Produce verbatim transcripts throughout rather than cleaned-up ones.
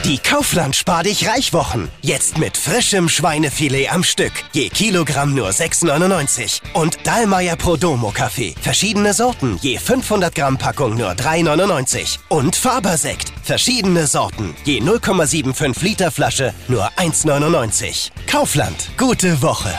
Die Kaufland Spar dich reich Wochen. Jetzt mit frischem Schweinefilet am Stück. Je Kilogramm nur sechs neunundneunzig. Und Dallmayr Prodomo Kaffee. Verschiedene Sorten. Je fünfhundert Gramm Packung nur drei neunundneunzig. Und Faber-Sekt. Verschiedene Sorten. Je null Komma fünfundsiebzig Liter Flasche nur eins neunundneunzig. Kaufland. Gute Woche.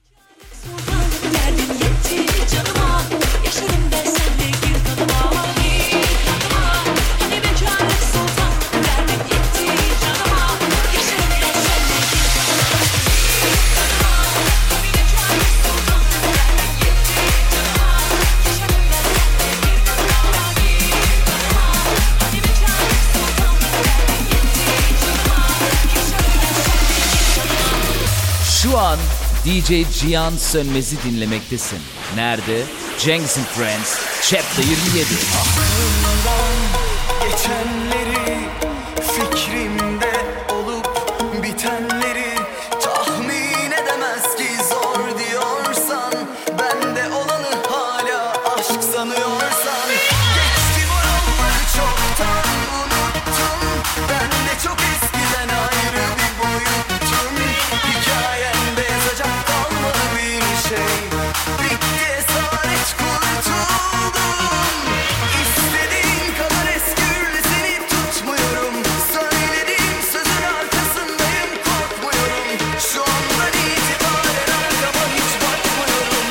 Şu an D J Cihan Sönmez'i dinlemektesin. Nerede? Cengiz and Friends, Chapter yirmi yedi. Aklımdan geçenleri, fikrimde olup bitenleri tahmin edemez ki zor diyorsan, bende olanı hala aşk sanıyorsan, geçti bu yolları çoktan unuttum, ben de çok eskiden ayrı bir boyuttum, hikayemde yazacak kalmadı bir şey, bitti esaret kurtuldum, istediğin kadar eskül seni tutmuyorum, söylediğim sözün arkasındayım korkmuyorum, şu andan itibaren arkama hiç bakmıyorum,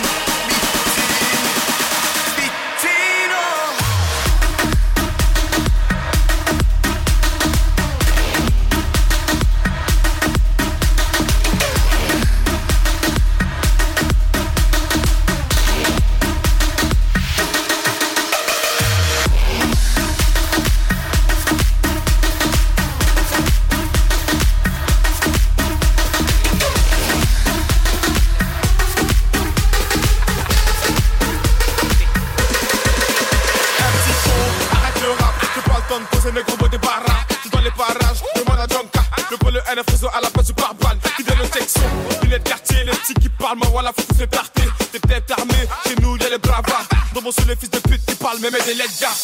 bittin, bittin o. Arrête le rap, j'ai pas le temps de poser mes gros mots des barras. Je suis dans les parages, demande à Jonka. Le pôle N F réseau à la place du pare-balles. Qui donne le texto, lunettes quartier, les petits qui parlent, moi voilà, faut tous les tarter. Des têtes armées, chez nous y'a les bravas. Dans mon sous les fils de pute qui parlent, même des lettres gars.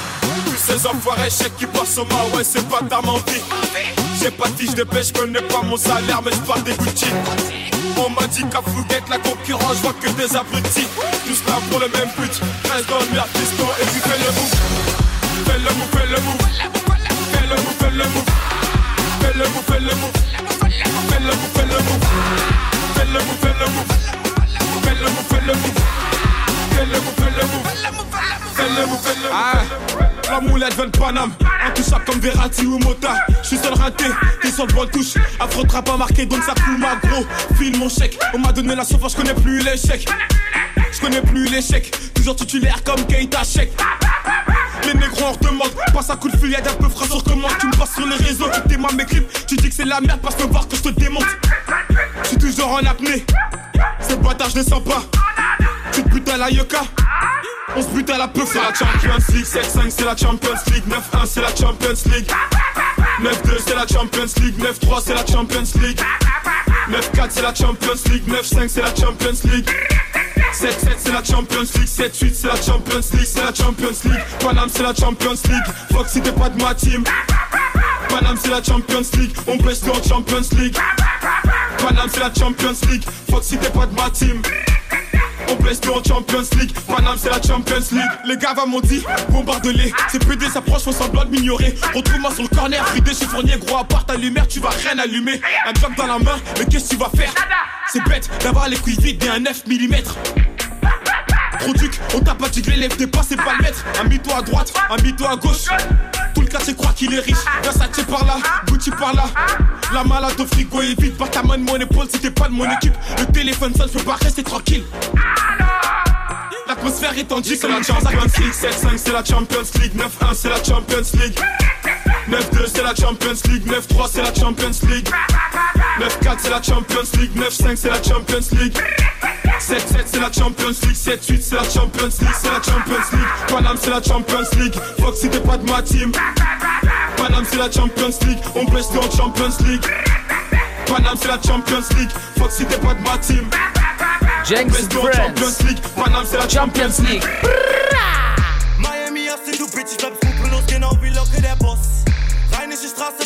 Ces enfoirés chèques qui bossent au mât, ouais c'est pas ta menti. J'ai pas de fiche de pêche, j'connais pas mon salaire, mais j'parle des Gucci. On m'a dit qu'à Fouguette, la concurrence, j'vois que des abrutis. Tous là pour le même but, reste dans le merde, piston, et puis fais le move. Fais le move, fais le move. Fais le move, fais le move. Fais le move, fais le move. Fais le move, fais le move. Fais le move, fais le move. Fais le move, fais le move. Fais le move, fais le move. Fais le move, fais le move. La moulette vient de Paname, intouchable comme Verratti ou Mota. J'suis seul raté, t'es sur le bon touche. Afro trap pas marqué donc ça coule ma gros. File mon chèque, on m'a donné la sauce, j'connais plus l'échec. J'connais plus l'échec, toujours titulaire comme Keita Sheik. Les négros en redemande, passe un coup de feuillade un peu frais sur commande. Tu me passes sur les réseaux, tu témoignes mes clips. Tu dis que c'est la merde, passe me voir que je te démonte. J'suis toujours en apnée, ces bâtards je les sens pas. Tu te butes à la yoka, on se bute à la peuf. C'est la Champions League, sept cinq c'est la Champions League, neuf un c'est la Champions League, neuf deux c'est la Champions League, neuf trois c'est la Champions League, neuf quatre c'est la Champions League, neuf cinq c'est la Champions League, sept sept c'est la Champions League, sept huit c'est la Champions League, c'est la Champions League, Paname c'est la Champions League, fuck si t'es pas de ma team. Paname c'est la Champions League, on blesse tout en Champions League. Paname c'est la Champions League, fuck si t'es pas de ma team. On blesse tout en Champions League, Paname c'est la Champions League. Les gars m'ont dit, bombarde-les. C'est P D s'approche, faut semblant de m'ignorer. Retrouve-moi sur le corner, fridé chez Fournier. Gros à part ta lumière, tu vas rien allumer. Un job dans la main, mais qu'est-ce que tu vas faire? C'est bête d'avoir les couilles vides et un neuf millimètres. Produc, on t'a pas tigré, lève tes pas, c'est pas le maître. Un mytho à droite, un mytho à gauche. Tout le quartier croit qu'il est riche. Versace par là, Gucci par là. La malade au frigo est vide. Par ta main de mon épaule si t'es pas de mon équipe. Le téléphone sonne, je peux pas rester tranquille. L'atmosphère est tendue, c'est la Champions League. sept cinq c'est la Champions League, neuf un c'est la Champions League, neuf deux c'est la Champions League, neuf trois c'est la Champions League, neuf quatre c'est la Champions League, neuf cinq c'est la Champions League, sept sept c'est la Champions League, sept huit c'est la Champions League, c'est la Champions League. Paname c'est la Champions League, fuck si t'es pas de ma team. Paname c'est la Champions League, on blesse tout en Champions League. Paname c'est la Champions League, fuck si t'es pas de ma team. Cengiz and Friends, Paname c'est la Champions League. Miami hast du Bitches, bleibst gut, benutzt genau wie Locke der Boss. Rheinische Straße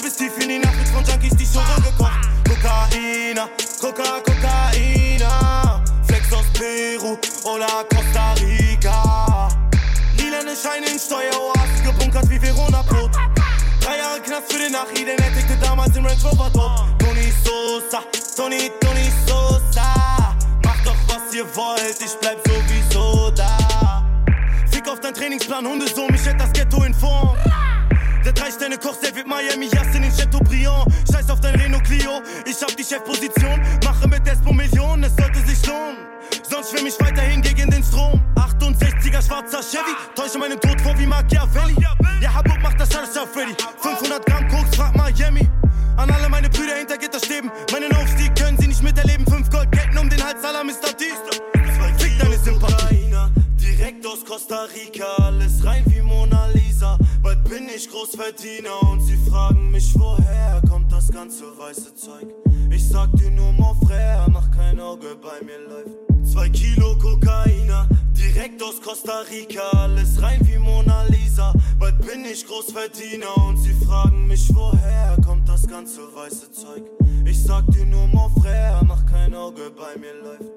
bis tief in die Nacht, wird von Junkies die Show gekocht. Kokaina, Coca, Kokaina. Flex aus Peru oder Costa Rica. Lilane Scheine in Steueroasen gebunkert wie Verona Brot. Drei Jahre Knast für den Nachi, den entdeckte damals im Range Rover tot. Tony Sosa, Tony, Tony Sosa. Macht doch was ihr wollt, ich bleib sowieso da. Fick auf dein Trainingsplan, Hundesohn, ich hätt das Ghetto in Form. Der Drei-Sterne-Koch, der wird Miami, Justin in Chateaubriand. Scheiß auf dein Renault Clio, ich hab die Chefposition. Mache mit Despo Millionen, es sollte sich lohnen. Sonst schwimm ich weiterhin gegen den Strom. achtundsechziger schwarzer Chevy, täusche meinen Tod vor wie Machiavelli. Ja, Habub macht das Charles Freddy. fünfhundert Gramm Koks, frag Miami. An alle meine Brüder hinter Gitterstäben. Meinen Aufstieg können sie nicht miterleben. Fünf Goldketten um den Hals aller Mister T. Fick deine Sympathie. Direkt aus Costa Rica, alles rein wie Mona Lisa. Bald bin ich Großverdiener und sie fragen mich, woher kommt das ganze weiße Zeug? Ich sag dir nur, mon frère, mach kein Auge, bei mir läuft. Zwei Kilo Kokaina, direkt aus Costa Rica, alles rein wie Mona Lisa. Bald bin ich Großverdiener und sie fragen mich, woher kommt das ganze weiße Zeug? Ich sag dir nur, mon frère, mach kein Auge, bei mir läuft.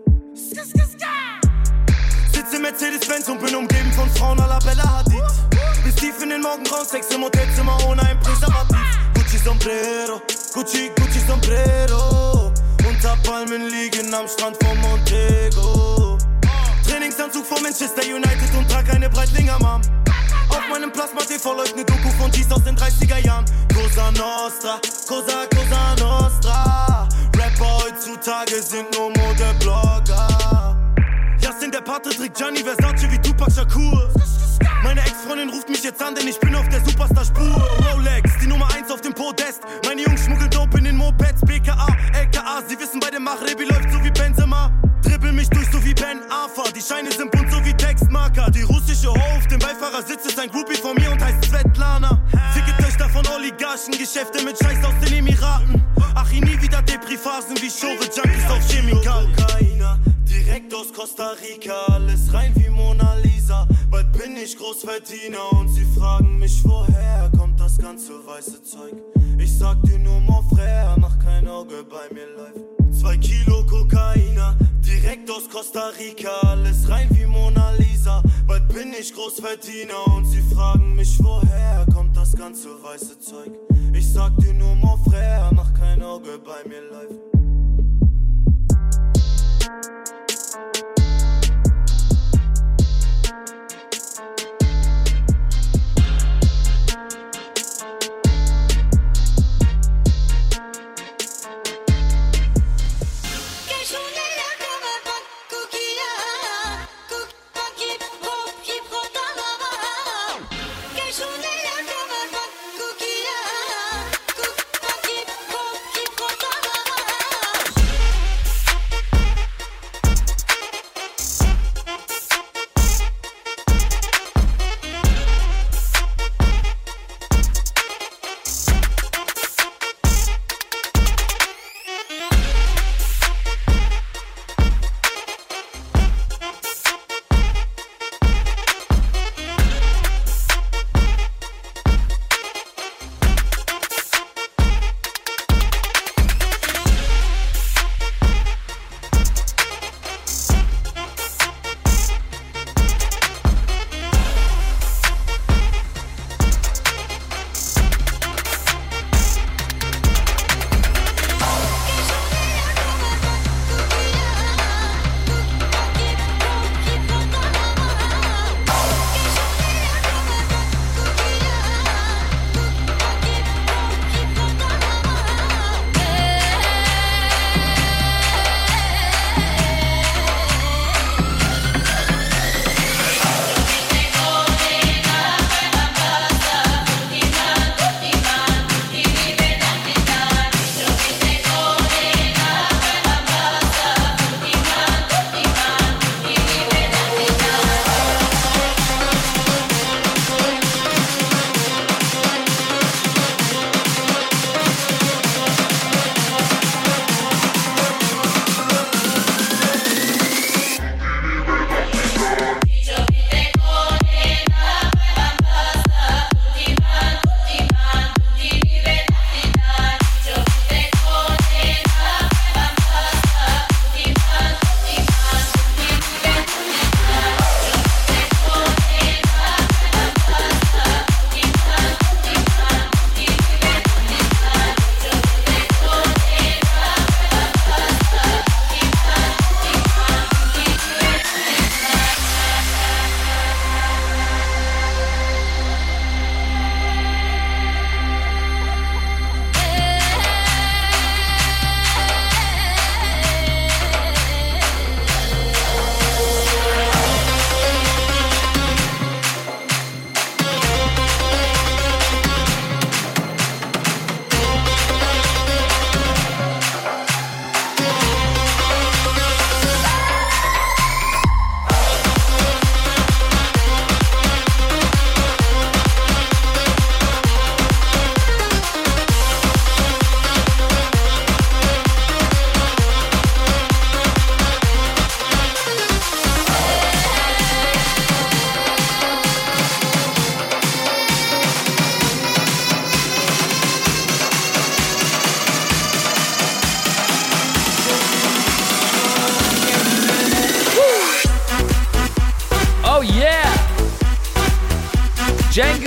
Sitze Mercedes-Benz und bin umgeben von Frauen à la Bella Hadid. Bis tief in den Morgengrauen, Sex im Hotelzimmer ohne ein Präservativ. Gucci Sombrero, Gucci, Gucci Sombrero. Unter Palmen liegen am Strand von Montego. Trainingsanzug von Manchester United und trag eine Breitlinger Mom. Auf meinem Plasma-T V läuft ne Doku von G's aus den dreißiger Jahren. Cosa Nostra, Cosa, Cosa Nostra. Rapper heutzutage sind nur Modeblogger. Justin, der Pate trägt Gianni Versace wie Tupac Shakur. Meine Ex-Freundin ruft mich jetzt an, denn ich bin auf der Superstar-Spur. Rolex, die Nummer eins auf dem Podest. Meine Jungs schmuggeln Dope in den Mopeds. B K A, L K A, sie wissen bei dem Machrebi läuft so wie Benzema. Dribbel mich durch so wie Ben Arfa. Die Scheine sind bunt so wie Textmarker. Die russische Ho auf dem Beifahrersitz ist ein Groupie von mir und heißt Svetlana. Ficke Töchter von Oligarchen, Geschäfte mit Scheiß aus den Emiraten. Ach, ich nie wieder Depri-Phasen wie Chauve, Junkies auf Chemikalien. Direkt aus Costa Rica, alles rein wie Mona Lisa. Bald bin ich Großverdiener und sie fragen mich, woher kommt das ganze weiße Zeug? Ich sag dir nur, mon frère, mach kein Auge, bei mir läuft. Zwei Kilo Kokaina, direkt aus Costa Rica, alles rein wie Mona Lisa. Bald bin ich Großverdiener und sie fragen mich, woher kommt das ganze weiße Zeug? Ich sag dir nur, mon frère, mach kein Auge, bei mir läuft.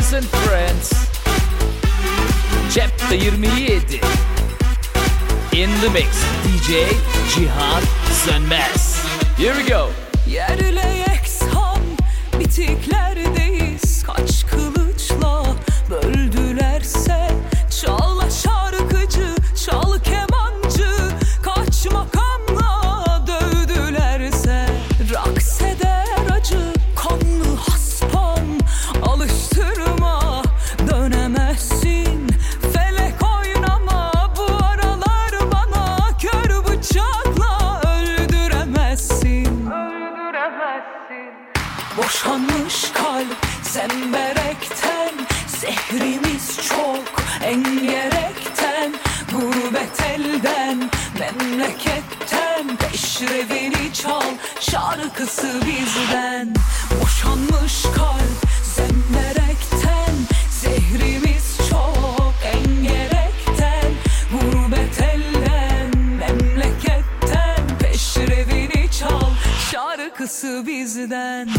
Janks and Friends. Chapter yirmi yedi. In the mix, D J Cihan Sönmez. Here we go. Yerle yeksan bitiklerdeyiz. Kaç kılıçla böldülerse, çal şarkıcı, çal kemancı, kaç makamla dövdülerse, raks eder acı, kanlı haspam, alıştırma, dönemezsin, felek oynama, bu aralar bana kör bıçakla öldüremezsin, öldüremezsin. Boşanmış kalp zemberekten, zehrimiz çok engerekten, gurbet elden, memleketten, peşrevini çal, şarkısı bizden. Boşanmış kalp zemberekten, zehrimiz çok engerekten, gurbet elden, memleketten, peşrevini çal, şarkısı bizden.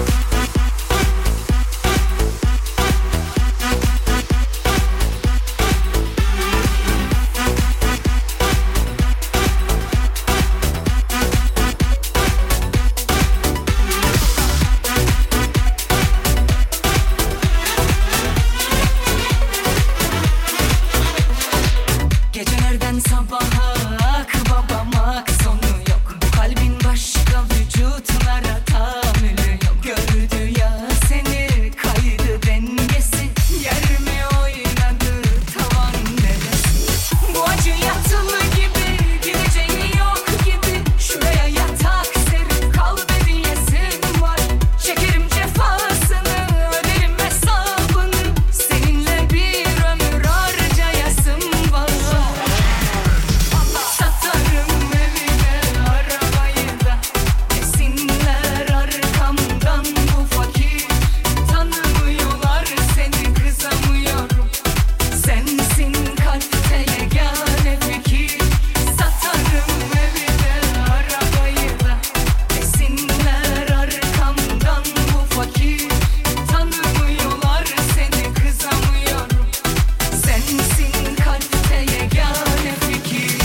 Gecelerden sabaha ak babamak sonu yok. Bu kalbin başka vücutlara tahammülü yok. Gördü ya seni kaydı dengesi, yer mi oynadı tavan neresi? Bu acı yatılı gibi, gideceği yok gibi. Şuraya yatak serip kal diyesin var. Çekerim cefasını, öderim hesabını. Seninle bir ömür harcayasım var. Satarım evine arabayı da, desinler arkamdan bu fakir. Tanımıyorlar seni, kızamıyorum. Sensin kalpte yegane fikir. Satarım evine arabayı da, desinler arkamdan bu fakir. Tanımıyorlar seni, kızamıyorum. Sensin kalpte yegane fikir.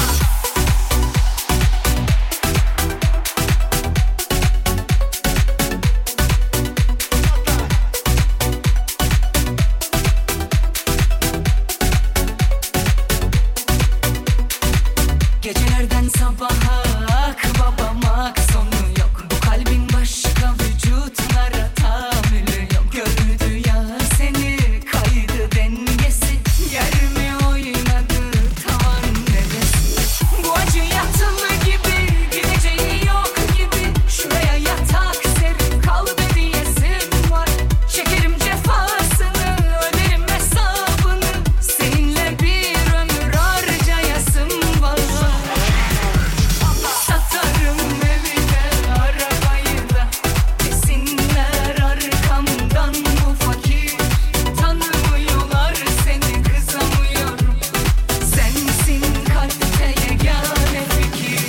Gecelerden sabaha ak babamak sonu yok. Bu kalbin başka vücutlara tahammülü yok. Gördü ya seni kaydı dengesi, yer mi oynadı tavan neresi? Bu acı yatılı gibi, gideceği yok gibi. Şuraya yatak serip kal diyesin var. Çekerim cefasını, öderim hesabını. Seninle bir ömür harcayasım var. Satarım evine arabayı da, desinler arkamdan bu fakir. Tanımıyorlar seni, kızamıyorum. Sensin kalpte yegane fikir.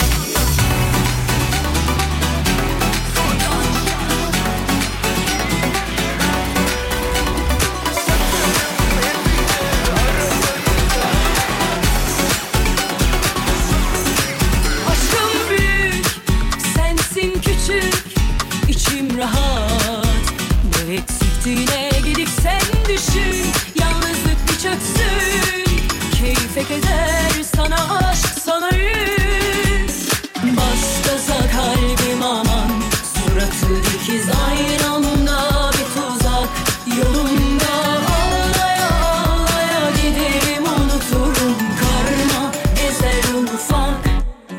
Aşkım büyük, sensin küçük, içim rahat. Ne eksikti ne gedik sen düşün, yalnızlık bir çöksün. Keyfe keder, sana aşk, sana yük. Bas gaza kalbim aman, suratı dikiz aynı anda bir tuzak. Yolunda ağlaya ağlaya giderim, unuturum karma, ezer ufak.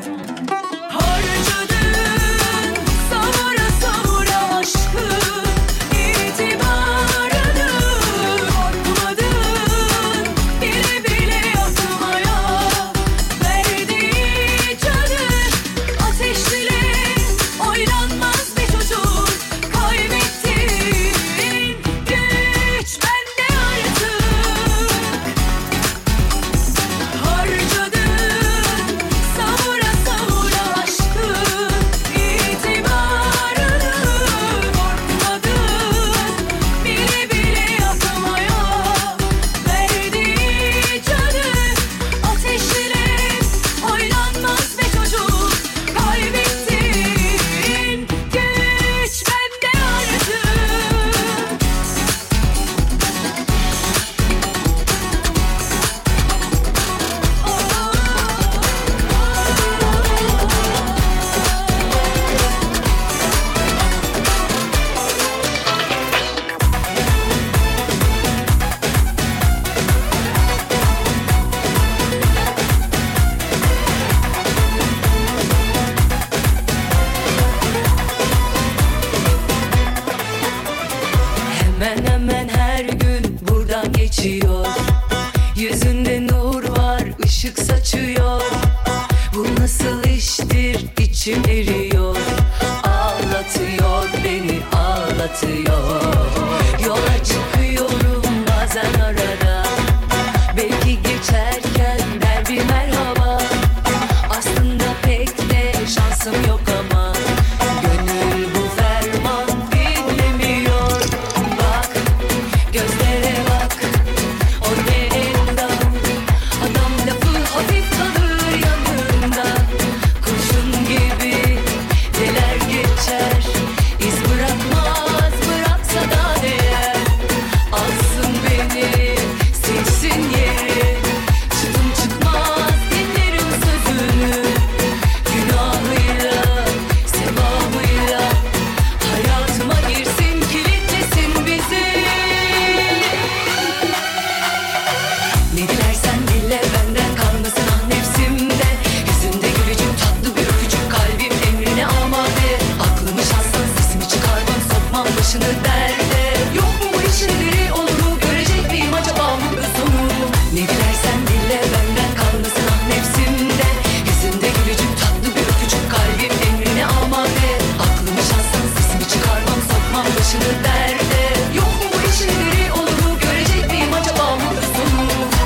Harcadın savura savura aşkı, itibarını korkmadın, bile bile yapmaya. Gözlerinde nur var, ışık saçıyor. Bu nasıl iştir, içim eriyor. Ağlatıyor beni, ağlatıyor. Yola çıkıyorum bazen arada. Belki geçerken der bir merhaba. Aslında pek de şansım yok ama gönül bu ferman dinlemiyor. Bak, gözlere bak, o ne endam. Adam lafı hafif kalır yanında. Kurşun gibi neler geçer, iz bırakmaz, bıraksa da değer. Alsın beni, silsin yeri. Çıtım çıkmaz, dinlerim sözünü. Günahıyla, sevabıyla hayatıma girsin, kilitlesin bizi. Ne dilersen dile, benden kalmasın ah nefsimde. Yüzünde gülücük, tatlı bir öpücük, kalbim emrine amade. Aklımı şanstan, sesimi çıkarmam, sokmam başını derde. Yok mu bu işleri, olur mu, görecek miyim acaba mutlu sonu? Ne dilersen dile, benden kalmasın ah nefsimde. Yüzünde gülücük, tatlı bir öpücük, kalbim emrine amade. Aklımı şanstan, sesimi çıkarmam, sokmam başını derde. Yok mu bu işleri, olur mu, görecek miyim acaba mutlu sonu?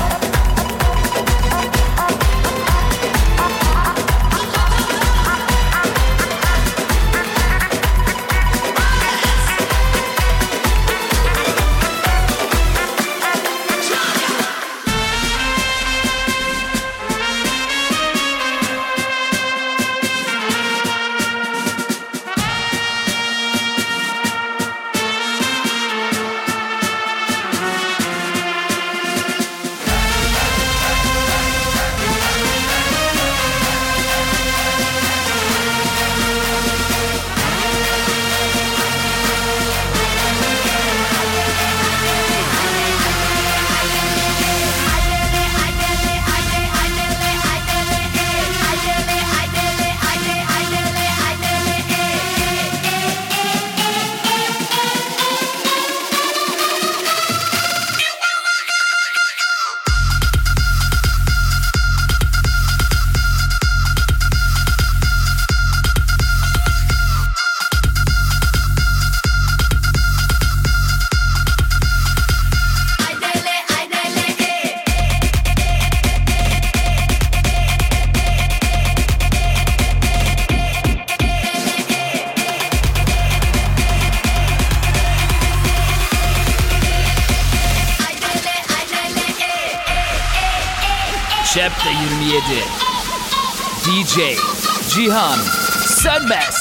Chapter yirmi yedi. D J Cihan Sönmez.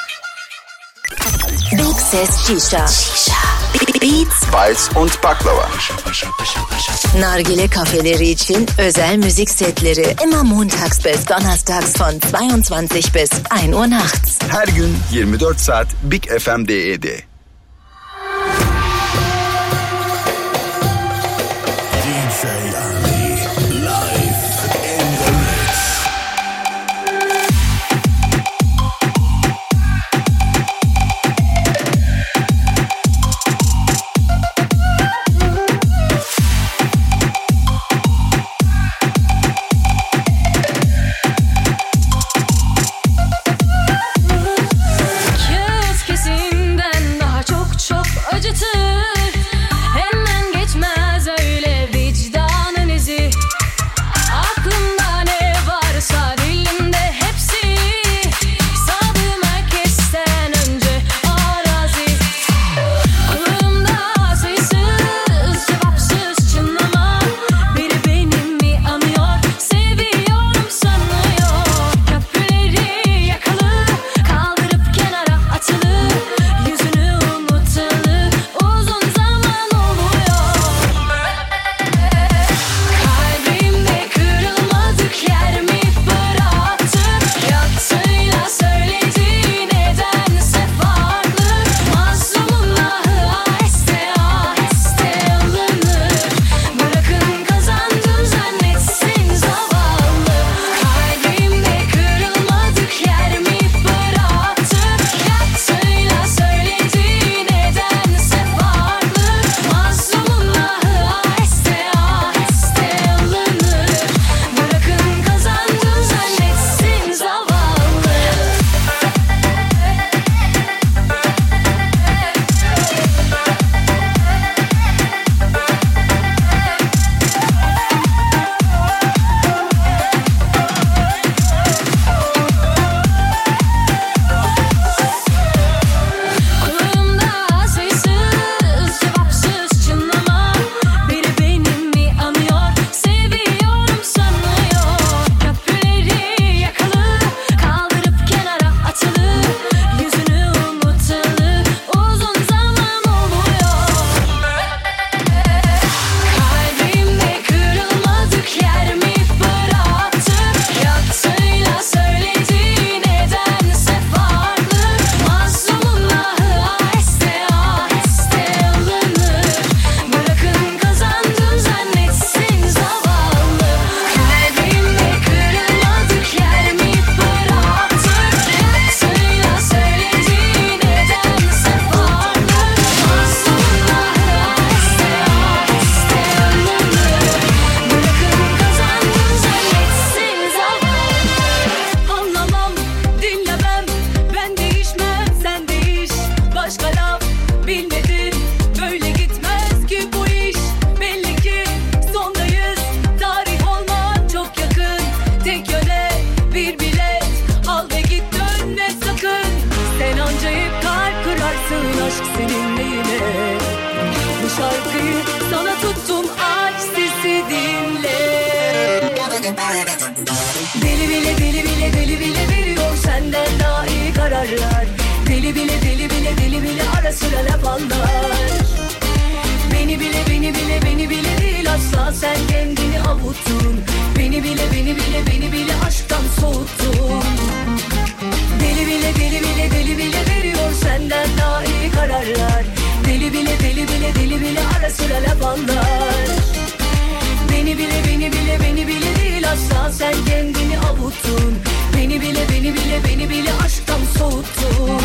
Big Ses Shisha. Beats, Vals und Baklava. Nargile kafeleri için özel müzik setleri. Immer montags bis donnerstags von zweiundzwanzig bis ein Uhr nachts. Her gün yirmi dört saat Big F M D E'de. Kağıt kesinden Deli bile deli bile deli bile veriyor senden daha iyi kararlar. Deli bile deli bile deli bile ara sıra laf anlar. Beni bile beni bile beni bile değil asla sen kendini avuttun. Beni bile beni bile beni bile aşktan soğuttun. Deli bile deli bile deli bile veriyor senden daha iyi kararlar. Deli bile deli bile deli bile ara sıra laf anlar. Beni bile beni bile beni bile değil asla sen kendini avuttun. Beni bile beni bile beni bile aşktan soğuttun.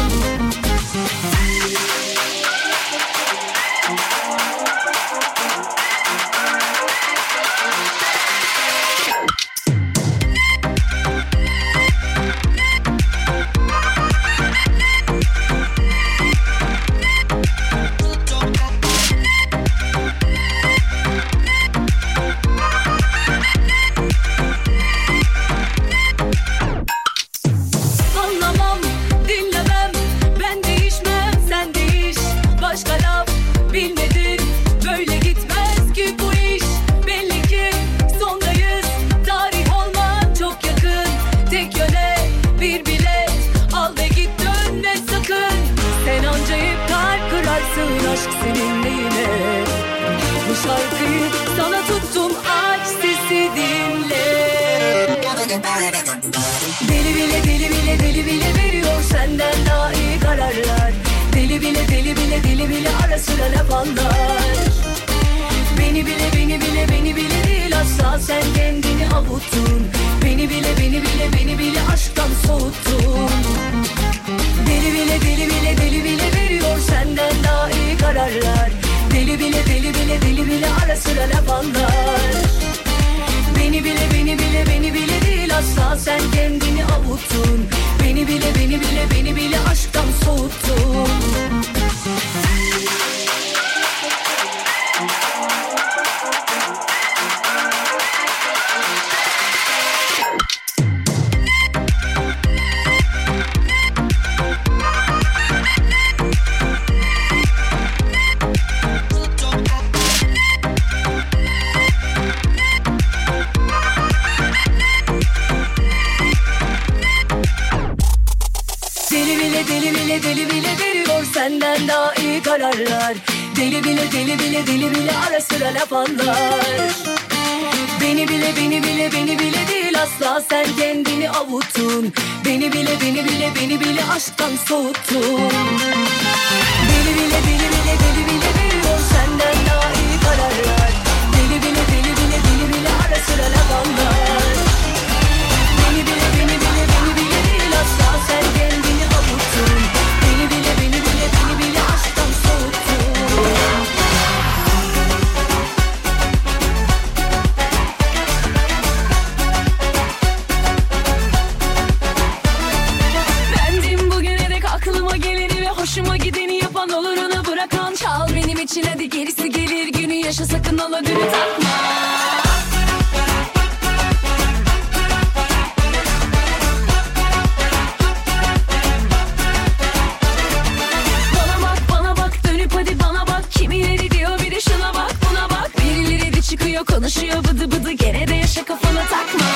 Aşk seninle yine. Bu şarkıyı sana tuttum, aç sesi dinle. Deli bile deli bile deli bile veriyor senden daha iyi kararlar. Deli bile deli bile deli bile ara sıra laf anlar. Beni bile beni bile beni bile değil asla sen kendini avuttun. Beni bile beni bile beni bile aşktan soğuttun. Deli bile deli bile deli bile veriyor senden daha iyi kararlar. Deli bile deli bile deli bile ara sıra laf anlar. Beni bile beni bile beni bile değil asla sen kendini avuttun. Beni bile beni bile beni bile aşktan soğuttun. Deli bile deli bile veriyor senden daha iyi kararlar. Deli bile deli bile deli bile ara sıra laf anlar. Beni bile beni bile beni bile değil asla sen kendini avuttun. Beni bile beni bile beni bile aşktan soğuttun. Deli bile deli bile deli bile veriyor senden daha iyi kararlar. Deli bile deli bile deli bile ara sıra laf anlar. Beni bile beni bile beni bile değil asla sen kendini avuttun. Beni bile beni bile beni bile aşktan soğuttun. Bendim bugüne dek aklıma geleni ve hoşuma gideni yapan, olurunu bırakan. Çal benim için hadi gerisi gelir, günü yaşa sakın ola dünü takma. Konuşuyor bıdı bıdı, gene de yaşa kafana takma.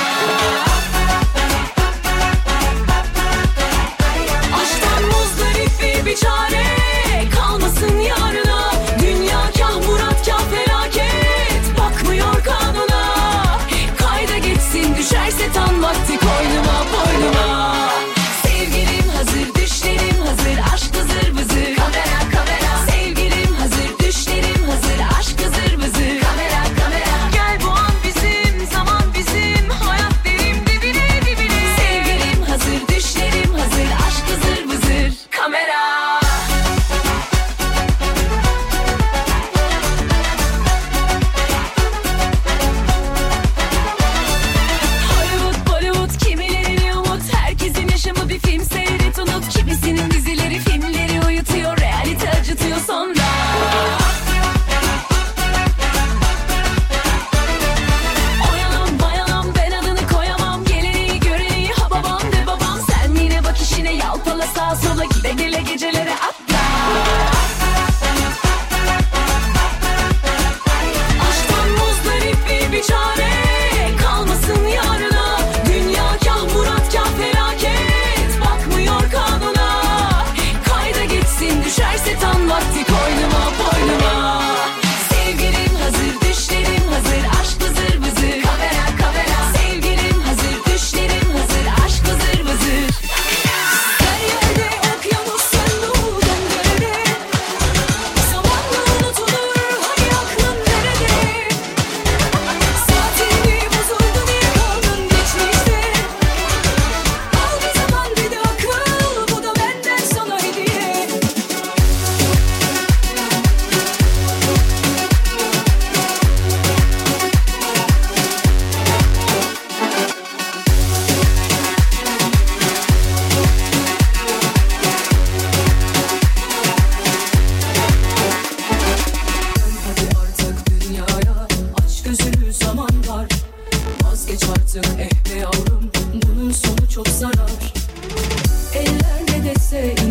Aşktan muzdarip bir çare kalmasın yarına. Dünya kah murat kah felaket, bakmıyor kanuna. Kayda geçsin düşerse tan vakti koynuma boynuma. Sevgilim hazır, düşlerim hazır, aşk hazır vızır. Kamera kamera. Sevgilim hazır, düşlerim hazır, aşk hazır vızır. Kamera kamera. Aşktan muzdarip bir çare kalmasın ya. Eh be yavrum bunun sonu çok zarar. Eller ne dese